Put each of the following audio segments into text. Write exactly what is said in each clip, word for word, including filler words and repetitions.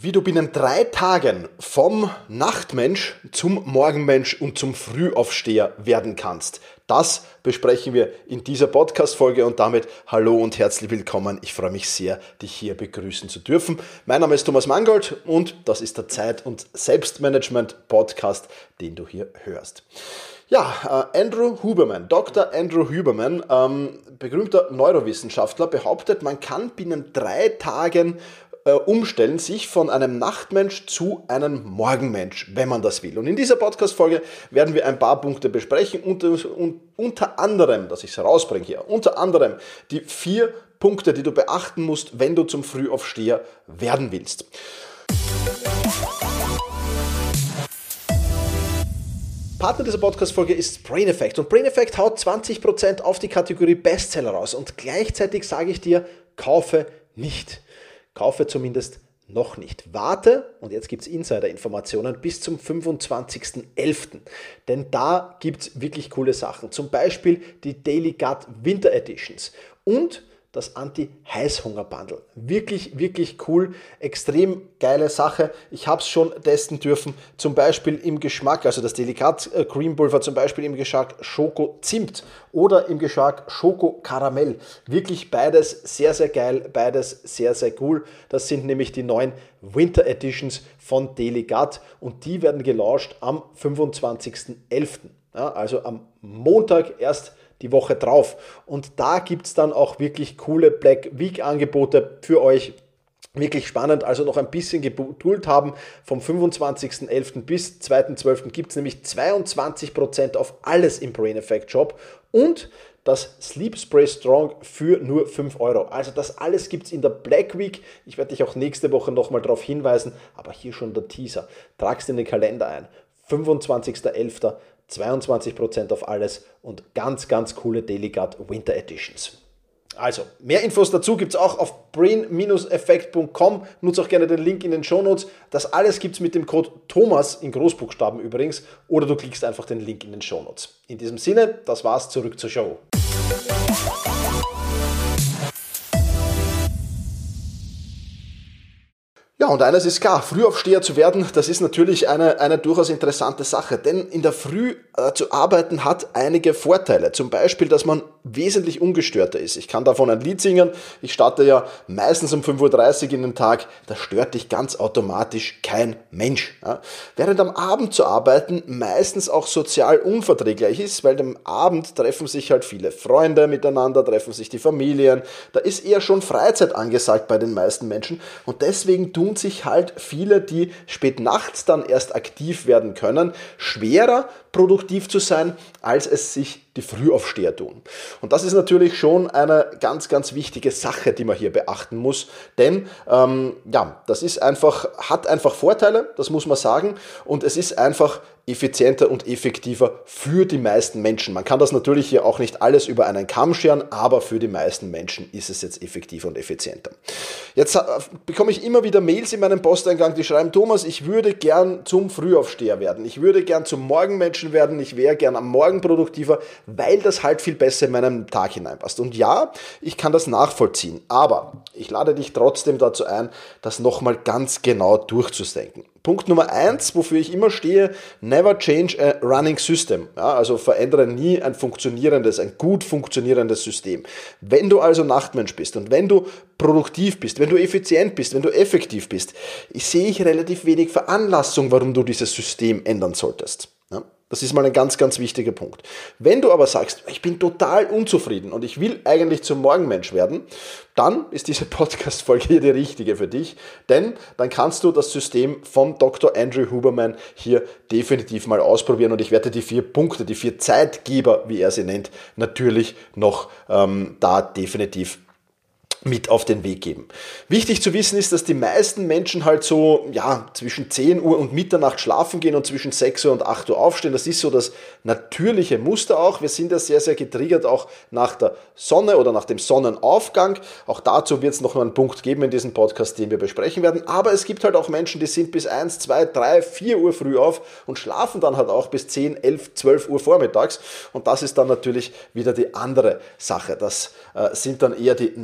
Wie du binnen drei Tagen vom Nachtmensch zum Morgenmensch und zum Frühaufsteher werden kannst. Das besprechen wir in dieser Podcast-Folge und damit hallo und herzlich willkommen. Ich freue mich sehr, dich hier begrüßen zu dürfen. Mein Name ist Thomas Mangold und das ist der Zeit- und Selbstmanagement-Podcast, den du hier hörst. Ja, äh, Andrew Huberman, Doktor Andrew Huberman, ähm, berühmter Neurowissenschaftler, behauptet, man kann binnen drei Tagen äh, umstellen, sich von einem Nachtmensch zu einem Morgenmensch, wenn man das will. Und in dieser Podcast-Folge werden wir ein paar Punkte besprechen, unter, un, unter anderem, dass ich es herausbringe hier, unter anderem die vier Punkte, die du beachten musst, wenn du zum Frühaufsteher werden willst. Partner dieser Podcast-Folge ist Brain Effect und Brain Effect haut zwanzig Prozent auf die Kategorie Bestseller raus und gleichzeitig sage ich dir, kaufe nicht. Kaufe zumindest noch nicht. Warte, und jetzt gibt es Insider-Informationen, bis zum fünfundzwanzigsten elften Denn da gibt es wirklich coole Sachen. Zum Beispiel die Daily Gut Winter Editions und das Anti-Heißhunger-Bundle. Wirklich, wirklich cool, extrem geile Sache. Ich habe es schon testen dürfen, zum Beispiel im Geschmack, also das Delikat Cream Pulver zum Beispiel im Geschmack Schoko-Zimt oder im Geschmack Schoko-Karamell. Wirklich beides sehr, sehr geil, beides sehr, sehr cool. Das sind nämlich die neuen Winter Editions von Delikat und die werden gelauncht am fünfundzwanzigsten elften Ja, also am Montag erst die Woche drauf. Und da gibt es dann auch wirklich coole Black Week Angebote für euch. Wirklich spannend, also noch ein bisschen Geduld haben. Vom fünfundzwanzigsten elften bis zweiten zwölften gibt es nämlich zweiundzwanzig Prozent auf alles im Brain Effect Shop und das Sleep Spray Strong für nur fünf Euro. Also das alles gibt es in der Black Week. Ich werde dich auch nächste Woche nochmal darauf hinweisen, aber hier schon der Teaser. Trag's in den Kalender ein. fünfundzwanzigsten elften zweiundzwanzig Prozent auf alles und ganz, ganz coole Daily Gut Winter Editions. Also, mehr Infos dazu gibt es auch auf brain effect punkt com. Nutze auch gerne den Link in den Shownotes. Das alles gibt es mit dem Code Thomas in Großbuchstaben übrigens oder du klickst einfach den Link in den Shownotes. In diesem Sinne, das war's, zurück zur Show. Ja, und eines ist klar, Frühaufsteher zu werden, das ist natürlich eine, eine durchaus interessante Sache, denn in der Früh äh, zu arbeiten hat einige Vorteile. Zum Beispiel, dass man wesentlich ungestörter ist. Ich kann davon ein Lied singen, ich starte ja meistens um fünf Uhr dreißig in den Tag, da stört dich ganz automatisch kein Mensch. Ja. Während am Abend zu arbeiten meistens auch sozial unverträglich ist, weil am Abend treffen sich halt viele Freunde miteinander, treffen sich die Familien, da ist eher schon Freizeit angesagt bei den meisten Menschen und deswegen tun sich halt viele, die spät nachts dann erst aktiv werden können, schwerer produktiv zu sein, als es sich die Frühaufsteher tun. Und das ist natürlich schon eine ganz, ganz wichtige Sache, die man hier beachten muss, denn ähm, ja, das ist einfach, hat einfach Vorteile, das muss man sagen, und es ist einfach effizienter und effektiver für die meisten Menschen. Man kann das natürlich hier auch nicht alles über einen Kamm scheren, aber für die meisten Menschen ist es jetzt effektiver und effizienter. Jetzt bekomme ich immer wieder Mails in meinem Posteingang, die schreiben, Thomas, ich würde gern zum Frühaufsteher werden, ich würde gern zum Morgenmenschen werden, ich wäre gern am Morgen produktiver, weil das halt viel besser in meinen Tag hineinpasst. Und ja, ich kann das nachvollziehen, aber ich lade dich trotzdem dazu ein, das nochmal ganz genau durchzudenken. Punkt Nummer eins, wofür ich immer stehe, never change a running system. Ja, also verändere nie ein funktionierendes, ein gut funktionierendes System. Wenn du also Nachtmensch bist und wenn du produktiv bist, wenn du effizient bist, wenn du effektiv bist, ich sehe ich relativ wenig Veranlassung, warum du dieses System ändern solltest. Ja, das ist mal ein ganz, ganz wichtiger Punkt. Wenn du aber sagst, ich bin total unzufrieden und ich will eigentlich zum Morgenmensch werden, dann ist diese Podcast-Folge hier die richtige für dich, denn dann kannst du das System vom Doktor Andrew Huberman hier definitiv mal ausprobieren und ich werde die vier Punkte, die vier Zeitgeber, wie er sie nennt, natürlich noch ähm, da definitiv mit auf den Weg geben. Wichtig zu wissen ist, dass die meisten Menschen halt so ja zwischen zehn Uhr und Mitternacht schlafen gehen und zwischen sechs Uhr und acht Uhr aufstehen. Das ist so das natürliche Muster auch. Wir sind ja sehr, sehr getriggert auch nach der Sonne oder nach dem Sonnenaufgang. Auch dazu wird es noch einen Punkt geben in diesem Podcast, den wir besprechen werden. Aber es gibt halt auch Menschen, die sind bis eins, zwei, drei, vier Uhr früh auf und schlafen dann halt auch bis zehn, elf, zwölf Uhr vormittags. Und das ist dann natürlich wieder die andere Sache. Das äh, sind dann eher die Nachteulen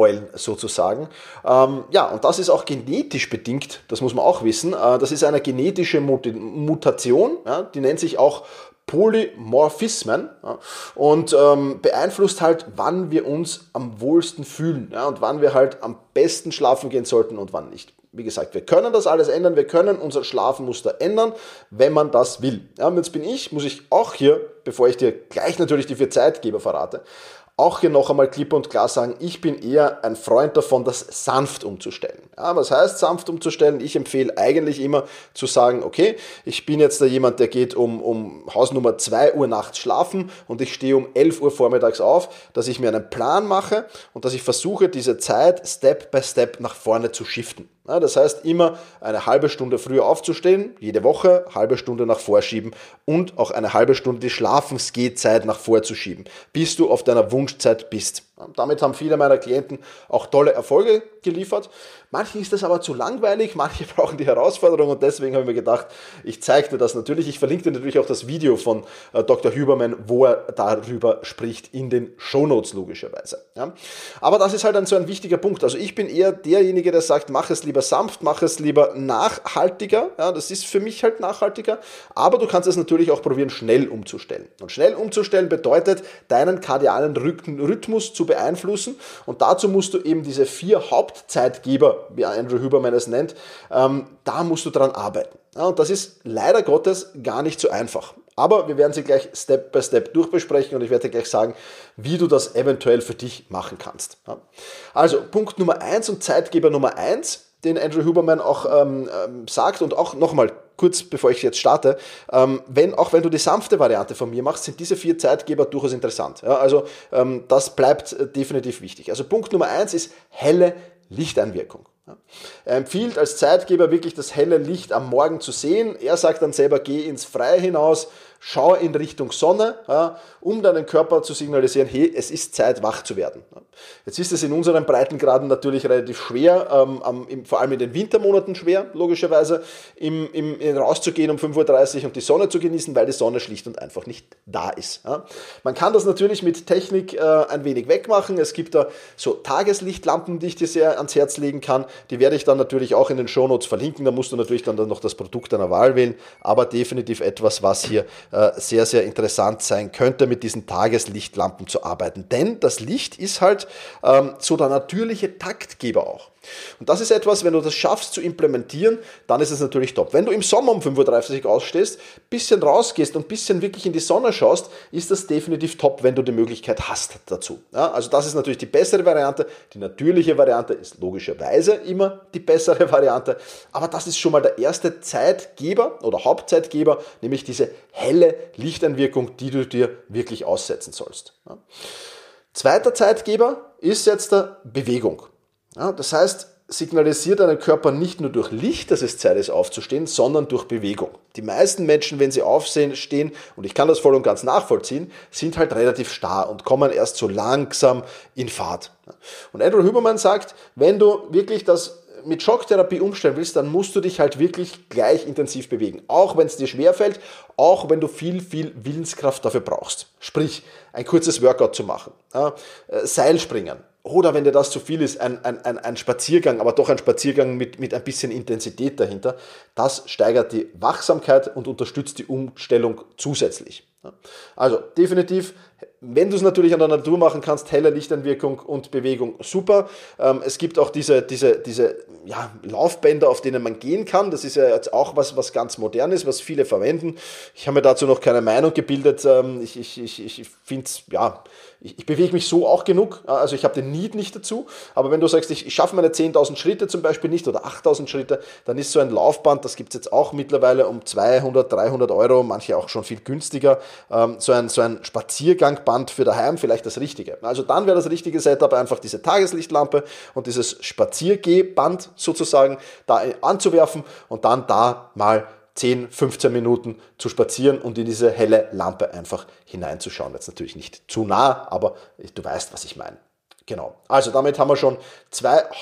Augeneulen sozusagen. Ähm, ja, und das ist auch genetisch bedingt, das muss man auch wissen. Äh, das ist eine genetische Mut- Mutation, ja, die nennt sich auch Polymorphismen, ja, und ähm, beeinflusst halt, wann wir uns am wohlsten fühlen, ja, und wann wir halt am besten schlafen gehen sollten und wann nicht. Wie gesagt, wir können das alles ändern, wir können unser Schlafmuster ändern, wenn man das will. Ja, und jetzt bin ich, muss ich auch hier, bevor ich dir gleich natürlich die vier Zeitgeber verrate, auch hier noch einmal klipp und klar sagen, ich bin eher ein Freund davon, das sanft umzustellen. Ja, was heißt sanft umzustellen? Ich empfehle eigentlich immer zu sagen, okay, ich bin jetzt da jemand, der geht um, um Hausnummer zwei Uhr nachts schlafen und ich stehe um elf Uhr vormittags auf, dass ich mir einen Plan mache und dass ich versuche, diese Zeit Step by Step nach vorne zu shiften. Ja, das heißt, immer eine halbe Stunde früher aufzustehen, jede Woche, halbe Stunde nach vorschieben und auch eine halbe Stunde die Schlafensgehzeit nach vorzuschieben, bis du auf deiner Wunschzeit bist. Ja, damit haben viele meiner Klienten auch tolle Erfolge geliefert. Manchen ist das aber zu langweilig, manche brauchen die Herausforderung und deswegen habe ich mir gedacht, ich zeige dir das natürlich. Ich verlinke dir natürlich auch das Video von äh, Doktor Huberman, wo er darüber spricht, in den Shownotes logischerweise. Ja. Aber das ist halt ein, so ein wichtiger Punkt. Also ich bin eher derjenige, der sagt, mach es lieber sanft, mach es lieber nachhaltiger. Ja, das ist für mich halt nachhaltiger. Aber du kannst es natürlich auch probieren, schnell umzustellen. Und schnell umzustellen bedeutet, deinen kardialen Rhythmus zu beeinflussen. Und dazu musst du eben diese vier Hauptzeitgeber, wie Andrew Huberman es nennt, ähm, da musst du dran arbeiten. Ja, und das ist leider Gottes gar nicht so einfach. Aber wir werden sie gleich Step by Step durchbesprechen und ich werde dir gleich sagen, wie du das eventuell für dich machen kannst. Ja. Also Punkt Nummer eins und Zeitgeber Nummer eins, den Andrew Huberman auch ähm, sagt und auch nochmal kurz bevor ich jetzt starte, ähm, wenn, auch wenn du die sanfte Variante von mir machst, sind diese vier Zeitgeber durchaus interessant. Ja, also ähm, das bleibt äh, definitiv wichtig. Also Punkt Nummer eins ist helle Lichteinwirkung. Ja. Er empfiehlt als Zeitgeber wirklich das helle Licht am Morgen zu sehen. Er sagt dann selber, geh ins Freie hinaus, schau in Richtung Sonne, ja, um deinen Körper zu signalisieren, hey, es ist Zeit, wach zu werden. Jetzt ist es in unseren Breitengraden natürlich relativ schwer, ähm, am, im, vor allem in den Wintermonaten schwer, logischerweise, im, im, in, rauszugehen um fünf Uhr dreißig und die Sonne zu genießen, weil die Sonne schlicht und einfach nicht da ist. Ja. Man kann das natürlich mit Technik äh, ein wenig wegmachen. Es gibt da so Tageslichtlampen, die ich dir sehr ans Herz legen kann. Die werde ich dann natürlich auch in den Shownotes verlinken. Da musst du natürlich dann noch das Produkt deiner Wahl wählen, aber definitiv etwas, was hier sehr, sehr interessant sein könnte, mit diesen Tageslichtlampen zu arbeiten. Denn das Licht ist halt ähm, so der natürliche Taktgeber auch. Und das ist etwas, wenn du das schaffst zu implementieren, dann ist es natürlich top. Wenn du im Sommer um fünf Uhr dreißig ausstehst, bisschen rausgehst und bisschen wirklich in die Sonne schaust, ist das definitiv top, wenn du die Möglichkeit hast dazu. Ja, also das ist natürlich die bessere Variante. Die natürliche Variante ist logischerweise immer die bessere Variante. Aber das ist schon mal der erste Zeitgeber oder Hauptzeitgeber, nämlich diese helle Lichteinwirkung, die du dir wirklich aussetzen sollst. Ja. Zweiter Zeitgeber ist jetzt der Bewegung. Ja, das heißt, signalisiert deinem Körper nicht nur durch Licht, dass es Zeit ist aufzustehen, sondern durch Bewegung. Die meisten Menschen, wenn sie aufstehen, stehen, und ich kann das voll und ganz nachvollziehen, sind halt relativ starr und kommen erst so langsam in Fahrt. Und Andrew Huberman sagt, wenn du wirklich das mit Schocktherapie umstellen willst, dann musst du dich halt wirklich gleich intensiv bewegen. Auch wenn es dir schwerfällt, auch wenn du viel, viel Willenskraft dafür brauchst. Sprich, ein kurzes Workout zu machen, ja, Seilspringen. Oder wenn dir das zu viel ist, ein, ein, ein, ein Spaziergang, aber doch ein Spaziergang mit, mit ein bisschen Intensität dahinter, das steigert die Wachsamkeit und unterstützt die Umstellung zusätzlich. Also definitiv, wenn du es natürlich an der Natur machen kannst, helle Lichteinwirkung und Bewegung, super. Es gibt auch diese, diese, diese ja, Laufbänder, auf denen man gehen kann. Das ist ja jetzt auch was, was ganz modern ist, was viele verwenden. Ich habe mir dazu noch keine Meinung gebildet. Ich, ich, ich, ich finde es, ja, ich, ich bewege mich so auch genug. Also ich habe den Need nicht dazu. Aber wenn du sagst, ich, ich schaffe meine zehntausend Schritte zum Beispiel nicht oder achttausend Schritte, dann ist so ein Laufband, das gibt es jetzt auch mittlerweile um zweihundert, dreihundert Euro, manche auch schon viel günstiger. So ein, so ein Spaziergangband für daheim vielleicht das Richtige. Also dann wäre das richtige Setup einfach diese Tageslichtlampe und dieses Spaziergehband sozusagen da anzuwerfen und dann da mal zehn, fünfzehn Minuten zu spazieren und in diese helle Lampe einfach hineinzuschauen. Jetzt natürlich nicht zu nah, aber du weißt, was ich meine. Genau. Also damit haben wir schon zwei Haupt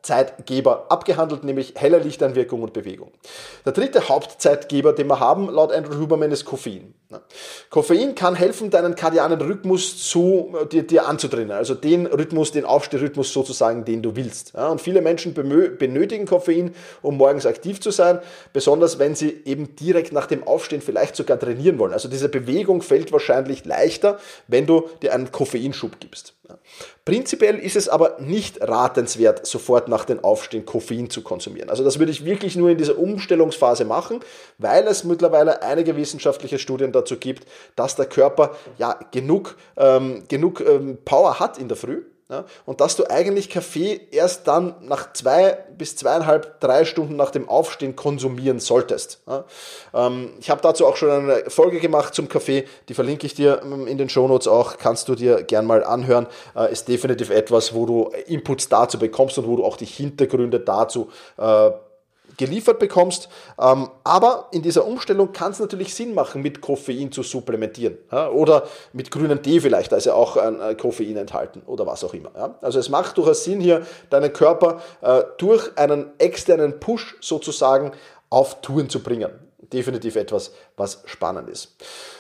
Hauptzeitgeber abgehandelt, nämlich heller Lichteinwirkung und Bewegung. Der dritte Hauptzeitgeber, den wir haben, laut Andrew Huberman, ist Koffein. Koffein kann helfen, deinen kardianen Rhythmus zu, dir, dir anzutrainieren, also den Rhythmus, den Aufstehrhythmus sozusagen, den du willst. Ja, und viele Menschen benötigen Koffein, um morgens aktiv zu sein, besonders wenn sie eben direkt nach dem Aufstehen vielleicht sogar trainieren wollen. Also diese Bewegung fällt wahrscheinlich leichter, wenn du dir einen Koffeinschub gibst. Ja. Prinzipiell ist es aber nicht ratenswert, sofort nach dem Aufstehen Koffein zu konsumieren. Also das würde ich wirklich nur in dieser Umstellungsphase machen, weil es mittlerweile einige wissenschaftliche Studien dazu gibt, dass der Körper ja genug, ähm, genug ähm, Power hat in der Früh. Ja, und dass du eigentlich Kaffee erst dann nach zwei bis zweieinhalb, drei Stunden nach dem Aufstehen konsumieren solltest. Ja, ähm, ich habe dazu auch schon eine Folge gemacht zum Kaffee, die verlinke ich dir in den Shownotes auch, kannst du dir gern mal anhören. Äh, ist definitiv etwas, wo du Inputs dazu bekommst und wo du auch die Hintergründe dazu äh, geliefert bekommst, ähm, aber in dieser Umstellung kann es natürlich Sinn machen, mit Koffein zu supplementieren, ja, oder mit grünem Tee vielleicht, da ist ja auch ein äh, Koffein enthalten oder was auch immer. Ja. Also es macht durchaus Sinn, hier deinen Körper äh, durch einen externen Push sozusagen auf Touren zu bringen. Definitiv etwas, was spannend ist.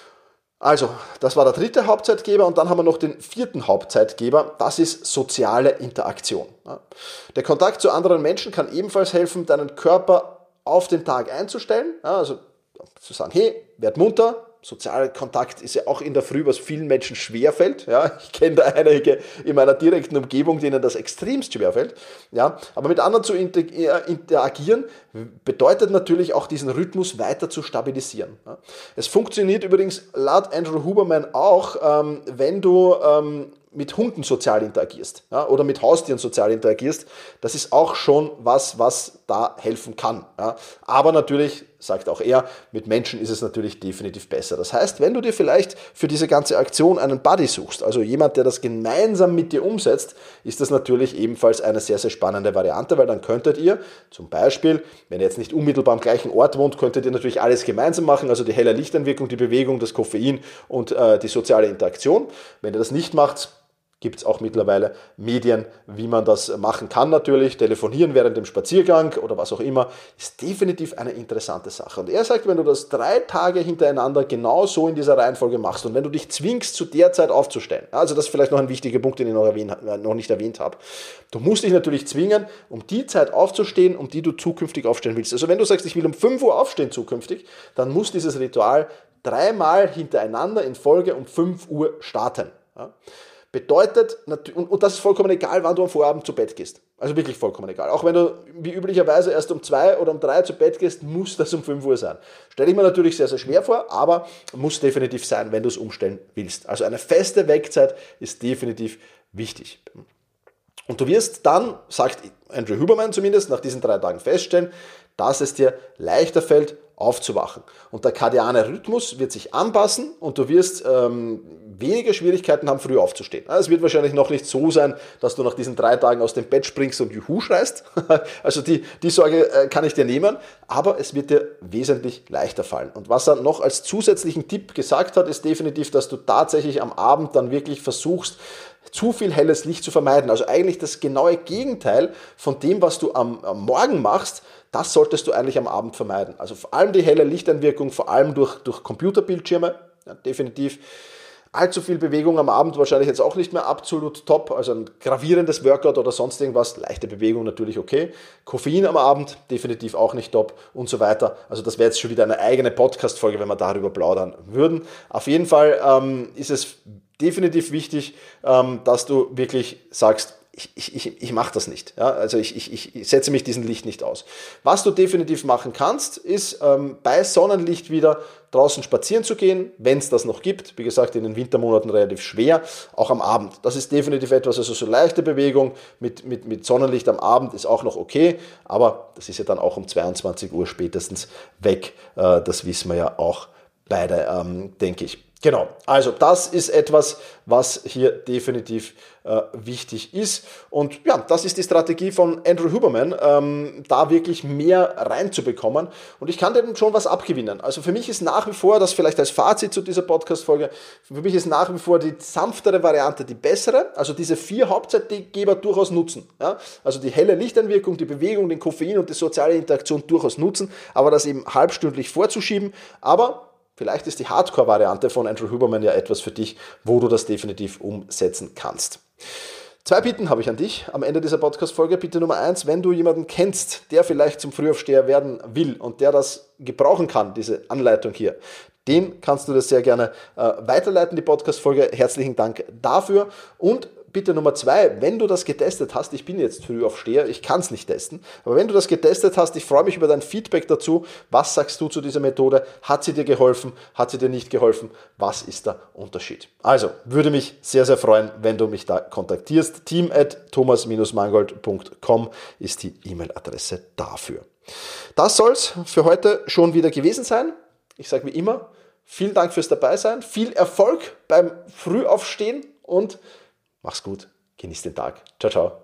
Also, das war der dritte Hauptzeitgeber und dann haben wir noch den vierten Hauptzeitgeber, das ist soziale Interaktion. Der Kontakt zu anderen Menschen kann ebenfalls helfen, deinen Körper auf den Tag einzustellen, also zu sagen, hey, werd munter. Sozialer Kontakt ist ja auch in der Früh, was vielen Menschen schwerfällt. Ja, ich kenne da einige in meiner direkten Umgebung, denen das extremst schwerfällt. Ja, aber mit anderen zu interagieren, bedeutet natürlich auch diesen Rhythmus weiter zu stabilisieren. Ja. Es funktioniert übrigens laut Andrew Huberman auch, ähm, wenn du ähm, mit Hunden sozial interagierst, ja, oder mit Haustieren sozial interagierst. Das ist auch schon was, was da helfen kann. Ja. Aber natürlich, sagt auch er, mit Menschen ist es natürlich definitiv besser. Das heißt, wenn du dir vielleicht für diese ganze Aktion einen Buddy suchst, also jemand, der das gemeinsam mit dir umsetzt, ist das natürlich ebenfalls eine sehr, sehr spannende Variante, weil dann könntet ihr zum Beispiel, wenn ihr jetzt nicht unmittelbar am gleichen Ort wohnt, könntet ihr natürlich alles gemeinsam machen, also die helle Lichteinwirkung, die Bewegung, das Koffein und äh, die soziale Interaktion. Wenn ihr das nicht macht, gibt es auch mittlerweile Medien, wie man das machen kann natürlich. Telefonieren während dem Spaziergang oder was auch immer, ist definitiv eine interessante Sache. Und er sagt, wenn du das drei Tage hintereinander genau so in dieser Reihenfolge machst und wenn du dich zwingst, zu der Zeit aufzustellen, also das ist vielleicht noch ein wichtiger Punkt, den ich noch, erwähnt, noch nicht erwähnt habe, du musst dich natürlich zwingen, um die Zeit aufzustehen, um die du zukünftig aufstehen willst. Also wenn du sagst, ich will um fünf Uhr aufstehen zukünftig, dann muss dieses Ritual dreimal hintereinander in Folge um fünf Uhr starten. Ja? Bedeutet, und das ist vollkommen egal, wann du am Vorabend zu Bett gehst. Also wirklich vollkommen egal. Auch wenn du wie üblicherweise erst um zwei oder um drei zu Bett gehst, muss das um fünf Uhr sein. Stelle ich mir natürlich sehr, sehr schwer vor, aber muss definitiv sein, wenn du es umstellen willst. Also eine feste Wegzeit ist definitiv wichtig. Und du wirst dann, sagt Andrew Huberman zumindest, nach diesen drei Tagen feststellen, dass es dir leichter fällt, aufzuwachen. Und der kardiane Rhythmus wird sich anpassen und du wirst ähm, weniger Schwierigkeiten haben, früh aufzustehen. Es wird wahrscheinlich noch nicht so sein, dass du nach diesen drei Tagen aus dem Bett springst und Juhu schreist. Also die, die Sorge äh, kann ich dir nehmen, aber es wird dir wesentlich leichter fallen. Und was er noch als zusätzlichen Tipp gesagt hat, ist definitiv, dass du tatsächlich am Abend dann wirklich versuchst, zu viel helles Licht zu vermeiden. Also eigentlich das genaue Gegenteil von dem, was du am, am Morgen machst, das solltest du eigentlich am Abend vermeiden. Also vor allem die helle Lichteinwirkung, vor allem durch, durch Computerbildschirme, ja, definitiv. Allzu viel Bewegung am Abend wahrscheinlich jetzt auch nicht mehr absolut top, also ein gravierendes Workout oder sonst irgendwas, leichte Bewegung natürlich okay. Koffein am Abend definitiv auch nicht top und so weiter. Also das wäre jetzt schon wieder eine eigene Podcast-Folge, wenn wir darüber plaudern würden. Auf jeden Fall ähm, ist es definitiv wichtig, ähm, dass du wirklich sagst, ich, ich, ich, ich mache das nicht. Ja? Also ich, ich, ich setze mich diesem Licht nicht aus. Was du definitiv machen kannst, ist ähm, bei Sonnenlicht wieder draußen spazieren zu gehen, wenn es das noch gibt. Wie gesagt, in den Wintermonaten relativ schwer, auch am Abend. Das ist definitiv etwas, also so leichte Bewegung mit, mit, mit Sonnenlicht am Abend ist auch noch okay, aber das ist ja dann auch um zweiundzwanzig Uhr spätestens weg. Äh, das wissen wir ja auch beide, ähm, denke ich. Genau, also das ist etwas, was hier definitiv äh, wichtig ist. Und ja, das ist die Strategie von Andrew Huberman, ähm, da wirklich mehr reinzubekommen. Und ich kann dem schon was abgewinnen. Also für mich ist nach wie vor, das vielleicht als Fazit zu dieser Podcast-Folge, für mich ist nach wie vor die sanftere Variante die bessere. Also diese vier Hauptzeitgeber durchaus nutzen. Ja? Also die helle Lichteinwirkung, die Bewegung, den Koffein und die soziale Interaktion durchaus nutzen, aber das eben halbstündlich vorzuschieben. Aber vielleicht ist die Hardcore-Variante von Andrew Huberman ja etwas für dich, wo du das definitiv umsetzen kannst. Zwei Bitten habe ich an dich am Ende dieser Podcast-Folge. Bitte Nummer eins, wenn du jemanden kennst, der vielleicht zum Frühaufsteher werden will und der das gebrauchen kann, diese Anleitung hier, den kannst du das sehr gerne äh, weiterleiten, die Podcast-Folge. Herzlichen Dank dafür. Und bitte Nummer zwei, wenn du das getestet hast, ich bin jetzt Frühaufsteher, ich kann es nicht testen, aber wenn du das getestet hast, ich freue mich über dein Feedback dazu. Was sagst du zu dieser Methode? Hat sie dir geholfen? Hat sie dir nicht geholfen? Was ist der Unterschied? Also, würde mich sehr, sehr freuen, wenn du mich da kontaktierst. team at thomas mangold punkt com ist die E-Mail-Adresse dafür. Das soll es für heute schon wieder gewesen sein. Ich sage wie immer, vielen Dank fürs Dabeisein, viel Erfolg beim Frühaufstehen und mach's gut, genieß den Tag. Ciao, ciao.